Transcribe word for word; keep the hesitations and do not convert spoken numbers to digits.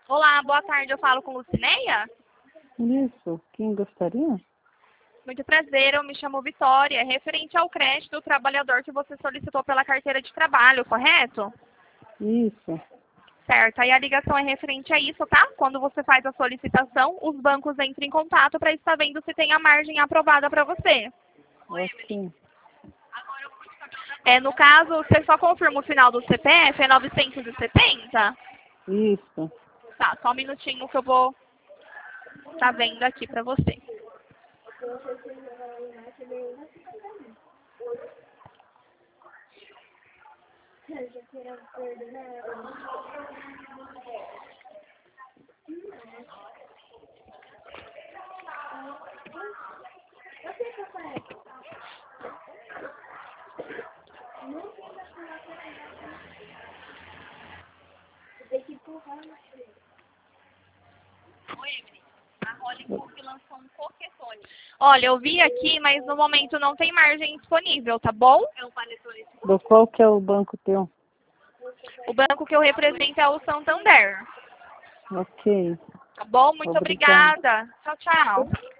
Olá, boa tarde. Eu falo com Lucineia? Isso, quem gostaria? Muito prazer, eu me chamo Vitória. Referente ao crédito do trabalhador que você solicitou pela carteira de trabalho, correto? Isso, Certo. Aí a ligação é referente a isso, tá? Quando você faz a solicitação, os bancos entram em contato para estar vendo se tem a margem aprovada para você. ok. É, no caso, você só confirma o final do C P F, é novecentos e setenta? Isso. Tá, só um minutinho que eu vou tá vendo aqui para você. Olha, eu vi aqui, mas no momento não tem margem disponível, tá bom? Do qual que é o banco teu? O banco que eu represento é o Santander. Ok. Tá bom? Muito Obrigada. obrigada. Tchau, tchau.